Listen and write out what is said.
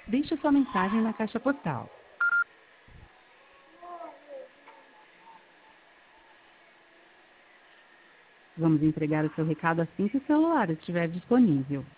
Deixe sua mensagem na caixa postal. Vamos entregar o seu recado assim que o celular estiver disponível.